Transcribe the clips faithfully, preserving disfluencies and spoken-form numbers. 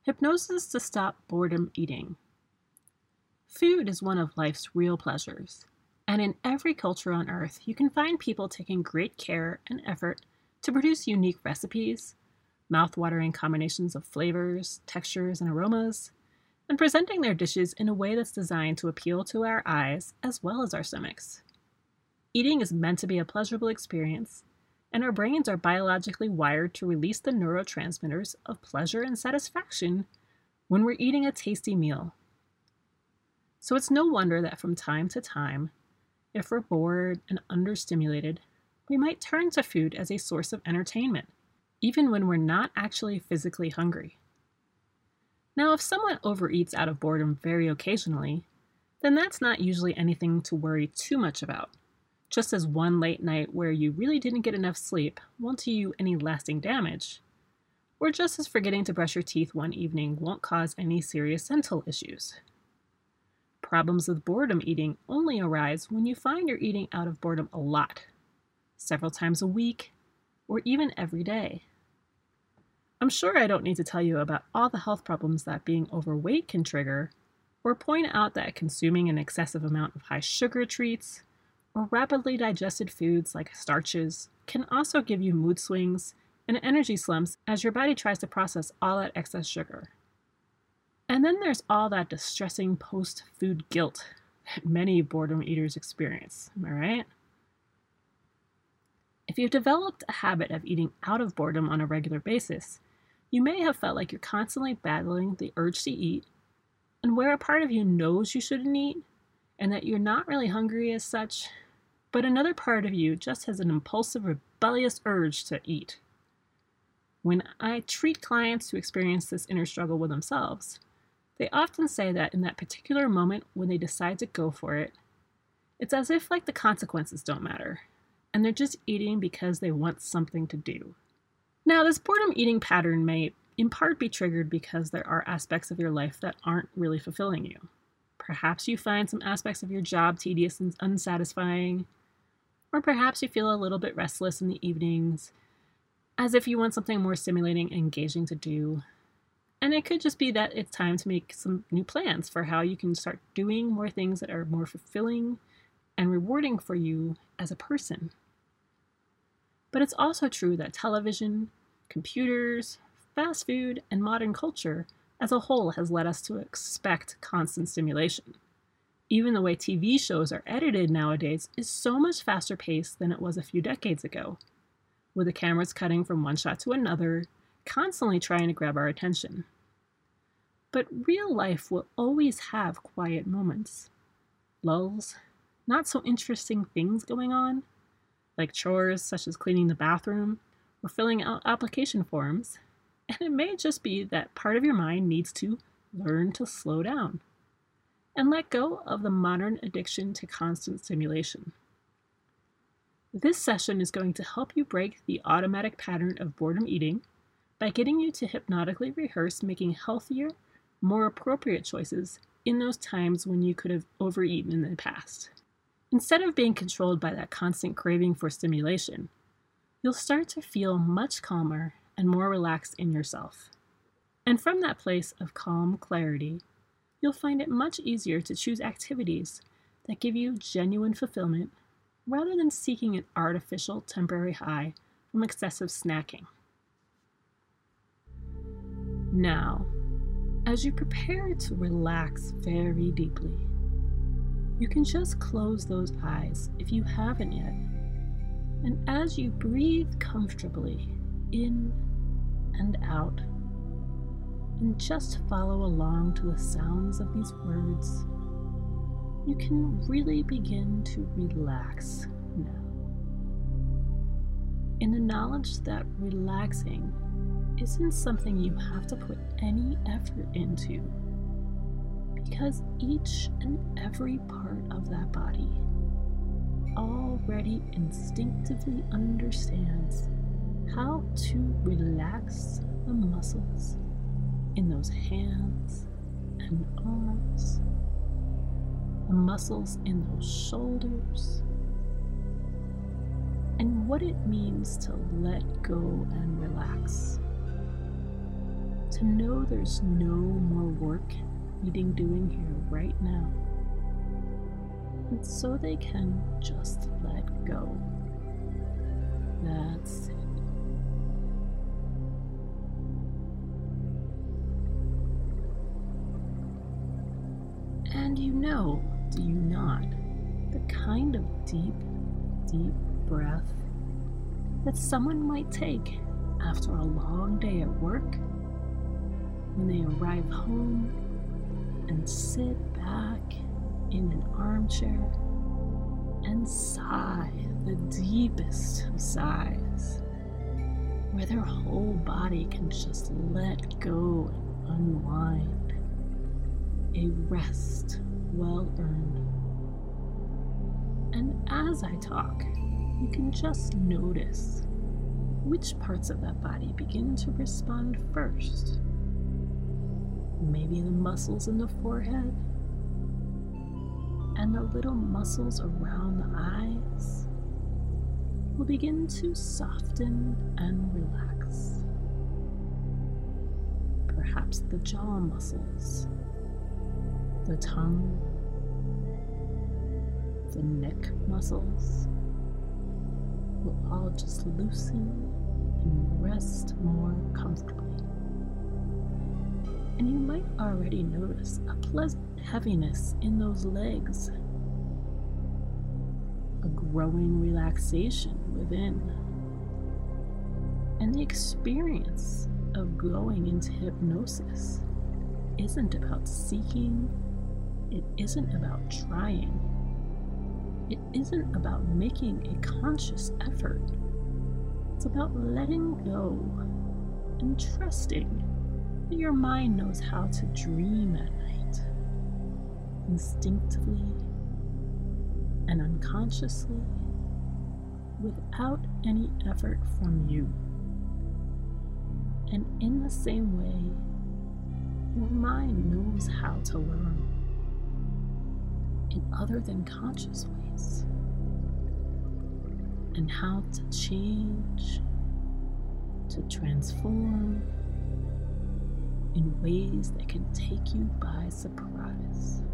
Hypnosis to stop boredom eating. Food is one of life's real pleasures, and in every culture on Earth, you can find people taking great care and effort to produce unique recipes, mouth-watering combinations of flavors, textures, and aromas, and presenting their dishes in a way that's designed to appeal to our eyes as well as our stomachs. Eating is meant to be a pleasurable experience, and our brains are biologically wired to release the neurotransmitters of pleasure and satisfaction when we're eating a tasty meal. So it's no wonder that from time to time, if we're bored and understimulated, we might turn to food as a source of entertainment, even when we're not actually physically hungry. Now, if someone overeats out of boredom very occasionally, then that's not usually anything to worry too much about. Just as one late night where you really didn't get enough sleep won't do you any lasting damage, or just as forgetting to brush your teeth one evening won't cause any serious dental issues. Problems with boredom eating only arise when you find you're eating out of boredom a lot, several times a week, or even every day. I'm sure I don't need to tell you about all the health problems that being overweight can trigger, or point out that consuming an excessive amount of high sugar treats or rapidly digested foods like starches can also give you mood swings and energy slumps as your body tries to process all that excess sugar. And then there's all that distressing post-food guilt that many boredom eaters experience, am I right? If you've developed a habit of eating out of boredom on a regular basis, you may have felt like you're constantly battling the urge to eat, and where a part of you knows you shouldn't eat, and that you're not really hungry as such, but another part of you just has an impulsive, rebellious urge to eat. When I treat clients who experience this inner struggle with themselves, they often say that in that particular moment when they decide to go for it, it's as if like the consequences don't matter, and they're just eating because they want something to do. Now, this boredom eating pattern may in part be triggered because there are aspects of your life that aren't really fulfilling you. Perhaps you find some aspects of your job tedious and unsatisfying, or perhaps you feel a little bit restless in the evenings, as if you want something more stimulating and engaging to do. And it could just be that it's time to make some new plans for how you can start doing more things that are more fulfilling and rewarding for you as a person. But it's also true that television, computers, fast food, and modern culture as a whole has led us to expect constant stimulation. Even the way T V shows are edited nowadays is so much faster paced than it was a few decades ago, with the cameras cutting from one shot to another, constantly trying to grab our attention. But real life will always have quiet moments, lulls, not so interesting things going on, like chores such as cleaning the bathroom or filling out application forms, and it may just be that part of your mind needs to learn to slow down and let go of the modern addiction to constant stimulation. This session is going to help you break the automatic pattern of boredom eating by getting you to hypnotically rehearse making healthier, more appropriate choices in those times when you could have overeaten in the past. Instead of being controlled by that constant craving for stimulation, you'll start to feel much calmer and more relaxed in yourself. And from that place of calm clarity, you'll find it much easier to choose activities that give you genuine fulfillment rather than seeking an artificial temporary high from excessive snacking. Now, as you prepare to relax very deeply, you can just close those eyes if you haven't yet. And as you breathe comfortably in and out, and just follow along to the sounds of these words, you can really begin to relax now. In the knowledge that relaxing isn't something you have to put any effort into, because each and every part of that body already instinctively understands how to relax the muscles in those hands and arms, the muscles in those shoulders, and what it means to let go and relax, to to know there's no more work needing doing here right now, and so they can just let go. That's it. And you know, do you not, the kind of deep, deep breath that someone might take after a long day at work, when they arrive home and sit back in an armchair and sigh the deepest of sighs, where their whole body can just let go and unwind. A rest well earned. And as I talk, you can just notice which parts of that body begin to respond first. Maybe the muscles in the forehead and the little muscles around the eyes will begin to soften and relax. Perhaps the jaw muscles, the tongue, the neck muscles will all just loosen and rest more comfortably. And you might already notice a pleasant heaviness in those legs, a growing relaxation within, and the experience of going into hypnosis isn't about seeking. It isn't about trying. It isn't about making a conscious effort. It's about letting go and trusting that your mind knows how to dream at night, instinctively and unconsciously, without any effort from you. And in the same way, your mind knows how to learn in other than conscious ways, and how to change, to transform in ways that can take you by surprise.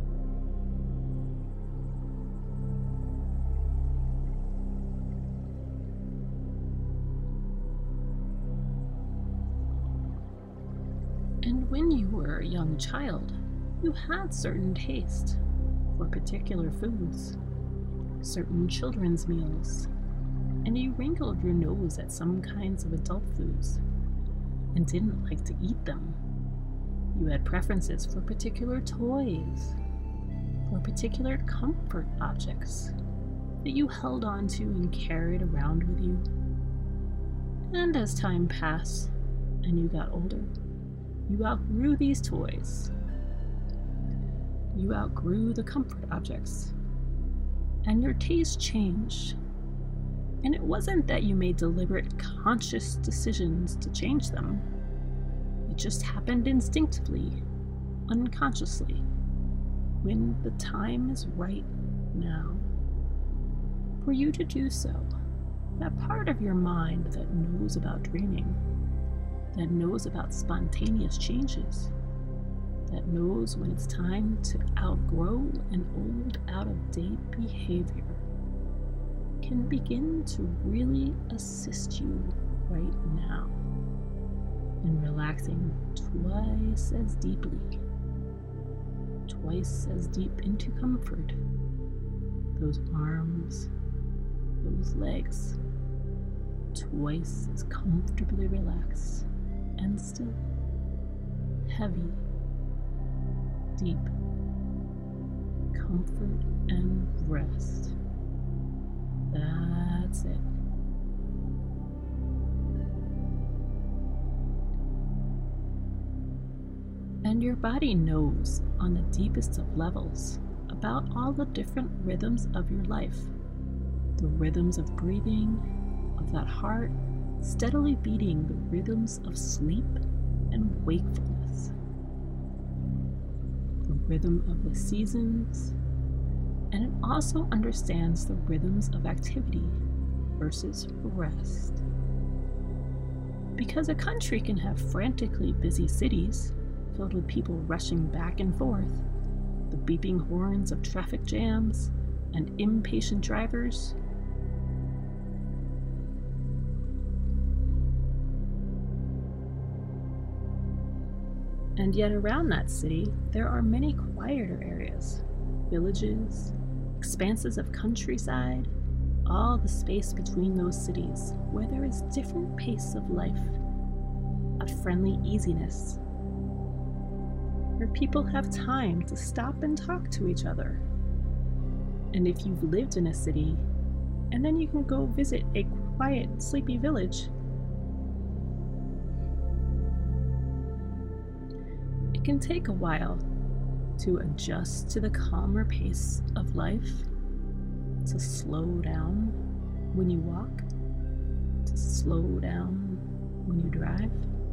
And when you were a young child, you had certain taste for particular foods, certain children's meals, and you wrinkled your nose at some kinds of adult foods and didn't like to eat them. You had preferences for particular toys, for particular comfort objects that you held on to and carried around with you. And as time passed and you got older, you outgrew these toys. You outgrew the comfort objects, and your taste changed. And it wasn't that you made deliberate, conscious decisions to change them. It just happened instinctively, unconsciously, when the time is right now for you to do so. That part of your mind that knows about dreaming, that knows about spontaneous changes, that knows when it's time to outgrow an old, out-of-date behavior, can begin to really assist you right now in relaxing twice as deeply, twice as deep into comfort. Those arms, those legs, twice as comfortably relaxed and still, heavy, deep comfort and rest. That's it. And your body knows on the deepest of levels about all the different rhythms of your life. The rhythms of breathing, of that heart steadily beating the rhythms of sleep and wakefulness. The rhythm of the seasons, and it also understands the rhythms of activity versus rest. Because a country can have frantically busy cities, filled with people rushing back and forth, the beeping horns of traffic jams, and impatient drivers. And yet around that city, there are many quieter areas, villages, expanses of countryside, all the space between those cities where there is different pace of life, a friendly easiness, where people have time to stop and talk to each other. And if you've lived in a city, and then you can go visit a quiet, sleepy village, it can take a while to adjust to the calmer pace of life, to slow down when you walk, to slow down when you drive.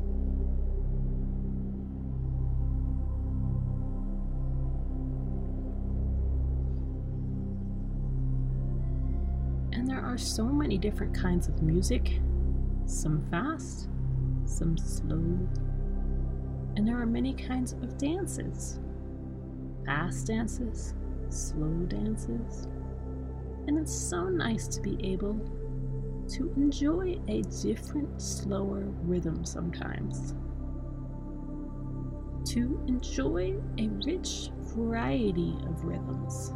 And there are so many different kinds of music, some fast, some slow, and there are many kinds of dances, fast dances, slow dances, and it's so nice to be able to enjoy a different, slower rhythm sometimes, to enjoy a rich variety of rhythms.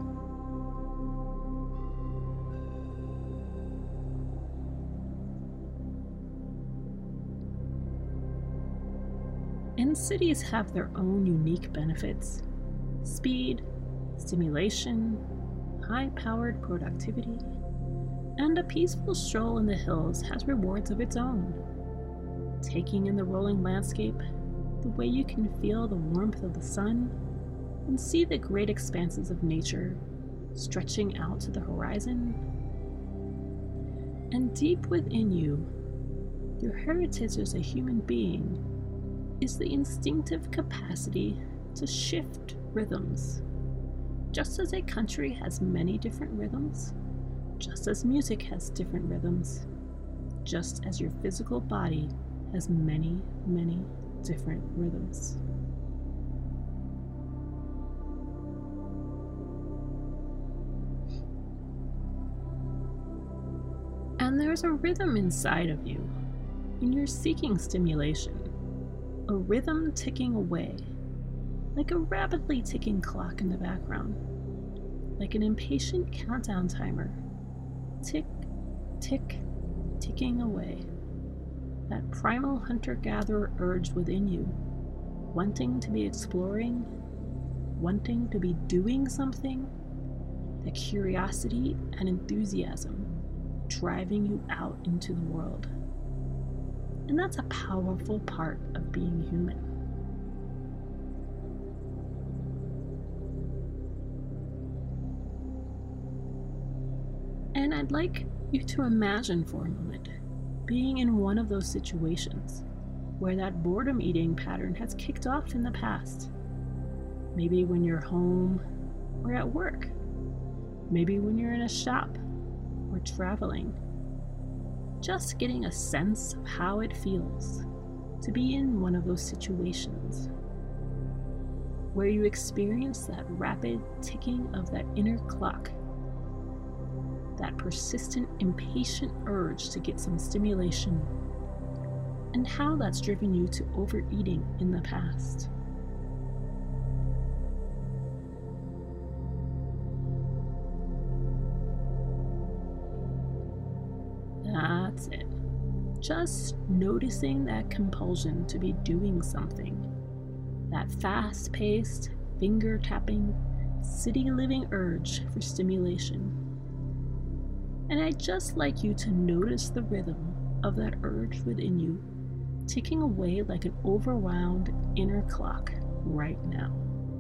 And cities have their own unique benefits: speed, stimulation, high-powered productivity, and a peaceful stroll in the hills has rewards of its own. Taking in the rolling landscape, the way you can feel the warmth of the sun and see the great expanses of nature stretching out to the horizon. And deep within you, your heritage as a human being is the instinctive capacity to shift rhythms. Just as a country has many different rhythms, just as music has different rhythms, just as your physical body has many, many different rhythms. And there's a rhythm inside of you when you're seeking stimulation. A rhythm ticking away, like a rapidly ticking clock in the background, like an impatient countdown timer. Tick, tick, ticking away. That primal hunter-gatherer urge within you, wanting to be exploring, wanting to be doing something, that curiosity and enthusiasm driving you out into the world. And that's a powerful part of being human. And I'd like you to imagine for a moment being in one of those situations where that boredom eating pattern has kicked off in the past. Maybe when you're home or at work. Maybe when you're in a shop or traveling. Just getting a sense of how it feels to be in one of those situations where you experience that rapid ticking of that inner clock, that persistent, impatient urge to get some stimulation, and how that's driven you to overeating in the past. That's it. Just noticing that compulsion to be doing something. That fast-paced, finger-tapping, city-living urge for stimulation. And I'd just like you to notice the rhythm of that urge within you, ticking away like an overwound inner clock right now.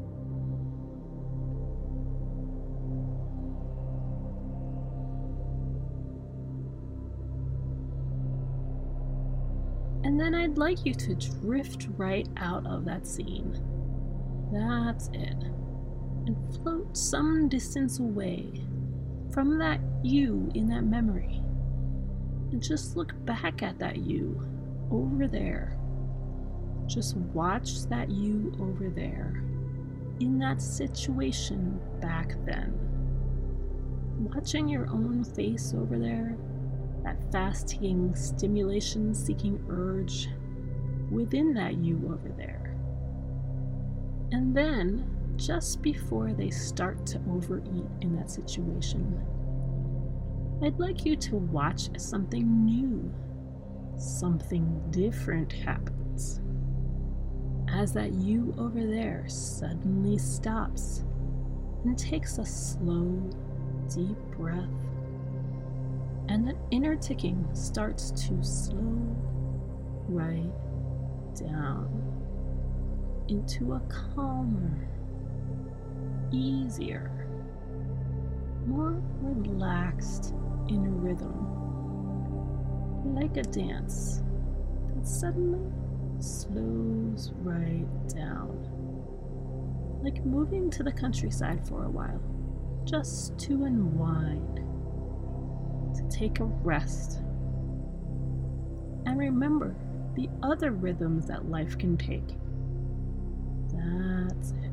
And then I'd like you to drift right out of that scene. That's it. And float some distance away from that you in that memory. And just look back at that you over there. Just watch that you over there, in that situation back then. Watching your own face over there, that fast-ticking, stimulation-seeking urge within that you over there. And then, just before they start to overeat in that situation, I'd like you to watch as something new, something different happens. As that you over there suddenly stops and takes a slow, deep breath, and the inner ticking starts to slow right down into a calmer, easier, more relaxed inner rhythm, like a dance that suddenly slows right down, like moving to the countryside for a while, just to unwind, to take a rest, and remember the other rhythms that life can take. That's it.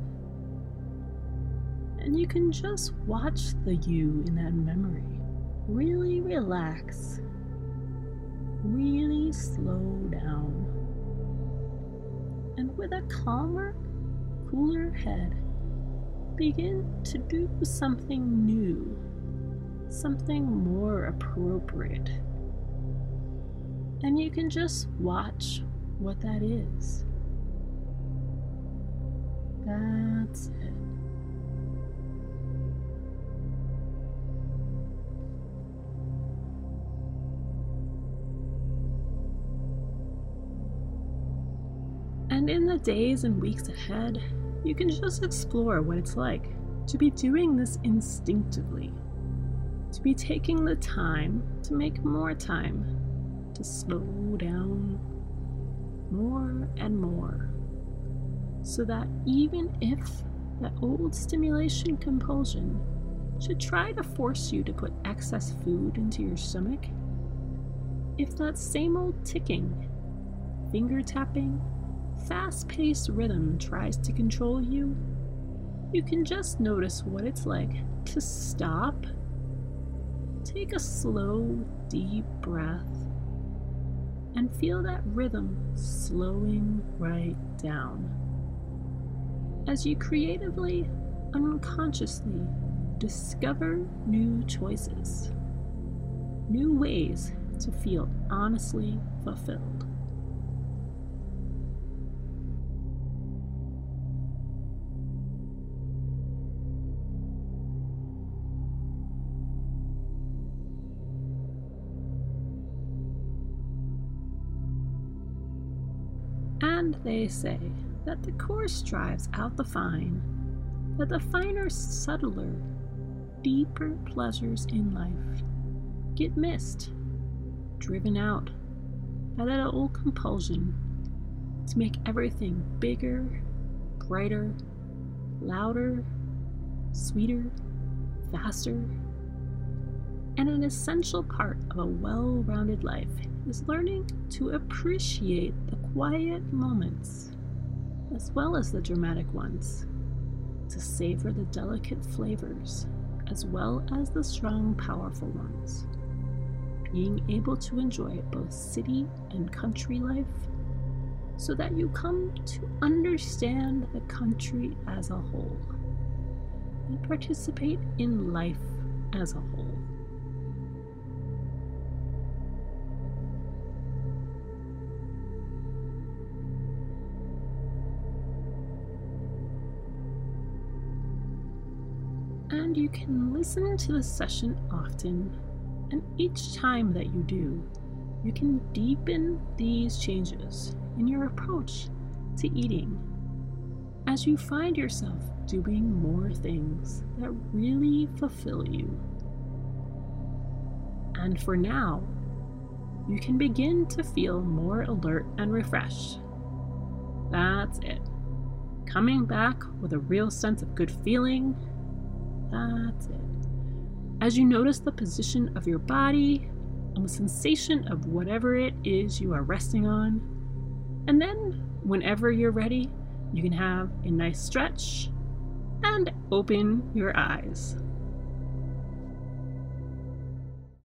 And you can just watch the you in that memory really relax, really slow down, and with a calmer, cooler head, begin to do something new, something more appropriate. And you can just watch what that is. That's it. And in the days and weeks ahead, you can just explore what it's like to be doing this instinctively, to be taking the time to make more time, to slow down more and more, so that even if that old stimulation compulsion should try to force you to put excess food into your stomach, if that same old ticking, finger tapping, fast-paced rhythm tries to control you, you can just notice what it's like to stop, take a slow, deep breath, and feel that rhythm slowing right down as you creatively, unconsciously discover new choices, new ways to feel honestly fulfilled. And they say that the coarse drives out the fine, that the finer, subtler, deeper pleasures in life get missed, driven out by that old compulsion to make everything bigger, brighter, louder, sweeter, faster. And an essential part of a well-rounded life is learning to appreciate the quiet moments as well as the dramatic ones, to savor the delicate flavors as well as the strong, powerful ones, being able to enjoy both city and country life so that you come to understand the country as a whole and participate in life as a whole. And you can listen to the session often, and each time that you do, you can deepen these changes in your approach to eating as you find yourself doing more things that really fulfill you. And for now, you can begin to feel more alert and refreshed. That's it. Coming back with a real sense of good feeling. That's it. As you notice the position of your body, a sensation of whatever it is you are resting on. And then, whenever you're ready, you can have a nice stretch and open your eyes.